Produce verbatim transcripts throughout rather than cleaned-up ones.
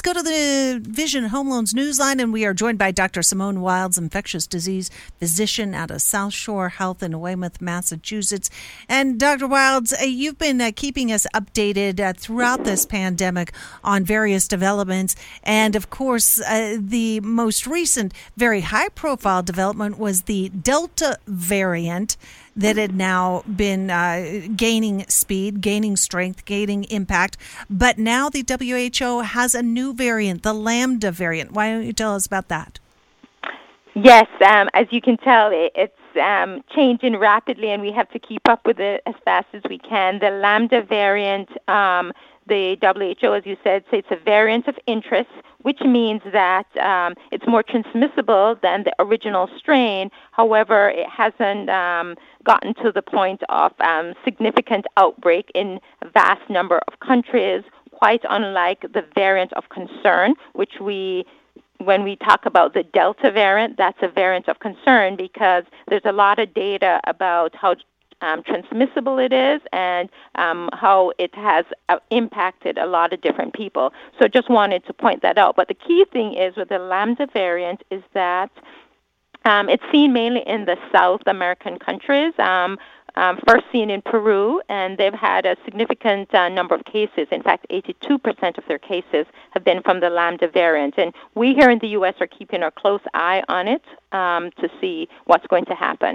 let's go to the Vision Home Loans Newsline, and we are joined by Doctor Simone Wilds, infectious disease physician out of South Shore Health in Weymouth, Massachusetts. And Doctor Wilds, uh, you've been uh, keeping us updated uh, throughout this pandemic on various developments. And of course, uh, the most recent, very high-profile development was the Delta variant that had now been uh, gaining speed, gaining strength, gaining impact. But now the W H O has a new variant, the Lambda variant. Why don't you tell us about that? Yes, um, as you can tell, it, it's um, changing rapidly, and we have to keep up with it as fast as we can. The Lambda variant, um, the W H O, as you said, says it's a variant of interest, which means that um, it's more transmissible than the original strain. However, it hasn't um, gotten to the point of um, significant outbreak in a vast number of countries, quite unlike the variant of concern, which we, when we talk about the Delta variant, that's a variant of concern because there's a lot of data about how Um, transmissible it is and um, how it has uh, impacted a lot of different people. So just wanted to point that out. But the key thing is with the Lambda variant is that um, it's seen mainly in the South American countries, um, um, first seen in Peru, and they've had a significant uh, number of cases. In fact, eighty-two percent of their cases have been from the Lambda variant. And we here in the U S are keeping a close eye on it um, to see what's going to happen.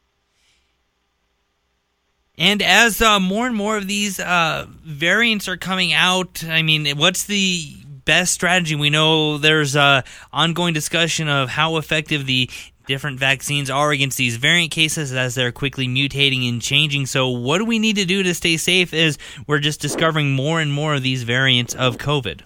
And as uh, more and more of these uh, variants are coming out, I mean, what's the best strategy? We know there's uh, ongoing discussion of how effective the different vaccines are against these variant cases as they're quickly mutating and changing. So what do we need to do to stay safe as we're just discovering more and more of these variants of COVID?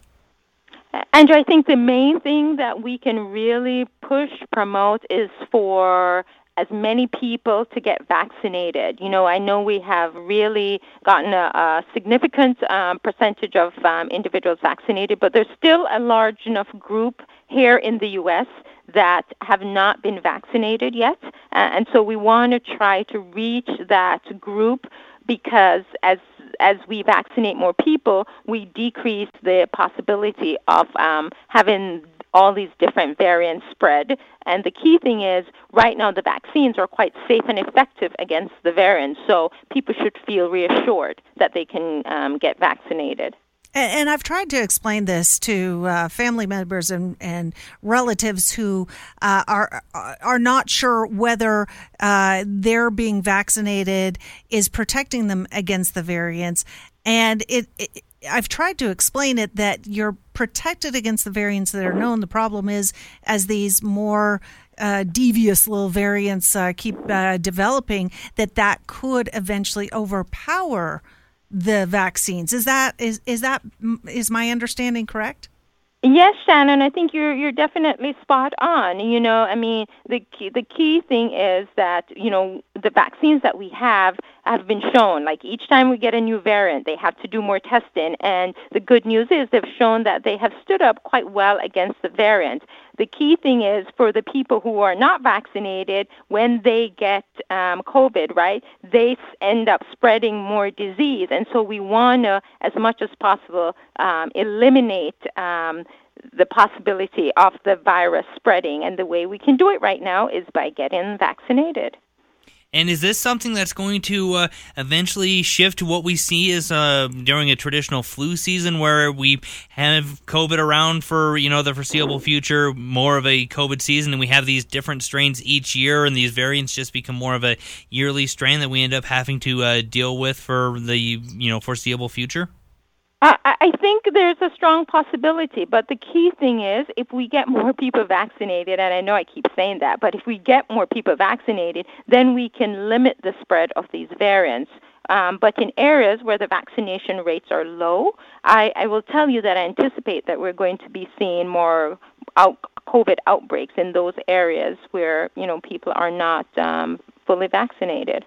Andrew, I think the main thing that we can really push, promote, is for as many people to get vaccinated. You know, I know we have really gotten a, a significant um, percentage of um, individuals vaccinated, but there's still a large enough group here in the U S that have not been vaccinated yet. Uh, and so we want to try to reach that group because as as we vaccinate more people, we decrease the possibility of um, having all these different variants spread. And the key thing is, right now the vaccines are quite safe and effective against the variants, so people should feel reassured that they can um, get vaccinated. And I've tried to explain this to uh, family members and, and relatives who uh, are are not sure whether uh, their being vaccinated is protecting them against the variants. And it, it I've tried to explain it that you're protected against the variants that are known. The problem is, as these more uh, devious little variants uh, keep uh, developing, that that could eventually overpower the vaccines. Is that is is that is my understanding correct? Yes, Shannon, I think you're you're definitely spot on. You know, I mean, the key, the key thing is that, you know, the vaccines that we have have been shown, like each time we get a new variant, they have to do more testing. And the good news is they've shown that they have stood up quite well against the variant. The key thing is for the people who are not vaccinated, when they get um, COVID, right, they end up spreading more disease. And so we want to, as much as possible, um, eliminate um, the possibility of the virus spreading. And the way we can do it right now is by getting vaccinated. And is this something that's going to uh, eventually shift to what we see as uh, during a traditional flu season where we have COVID around for, you know, the foreseeable future, more of a COVID season, and we have these different strains each year, and these variants just become more of a yearly strain that we end up having to uh, deal with for the, you know, foreseeable future? I, I think there's a strong possibility, but the key thing is if we get more people vaccinated, and I know I keep saying that, but if we get more people vaccinated, then we can limit the spread of these variants. Um, but in areas where the vaccination rates are low, I, I will tell you that I anticipate that we're going to be seeing more out, COVID outbreaks in those areas where, you know, people are not um, fully vaccinated.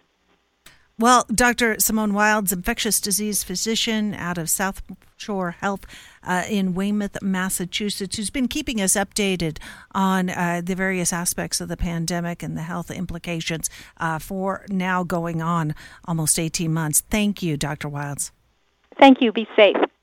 Well, Doctor Simone Wilds, infectious disease physician out of South Shore Health uh, in Weymouth, Massachusetts, who's been keeping us updated on uh, the various aspects of the pandemic and the health implications uh, for now going on almost eighteen months. Thank you, Doctor Wilds. Thank you. Be safe.